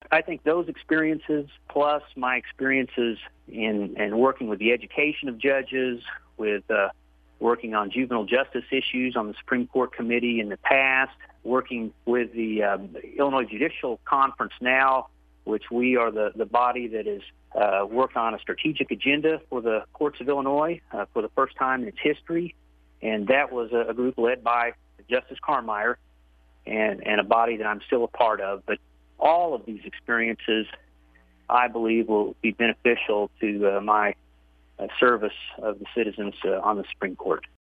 I think those experiences, plus my experiences in working with the education of judges, with working on juvenile justice issues on the Supreme Court committee in the past, working with the Illinois Judicial Conference now, which we are the body that is working on a strategic agenda for the courts of Illinois for the first time in its history. And that was a group led by Justice Carmeier and a body that I'm still a part of. But all of these experiences, I believe, will be beneficial to my service of the citizens on the Supreme Court.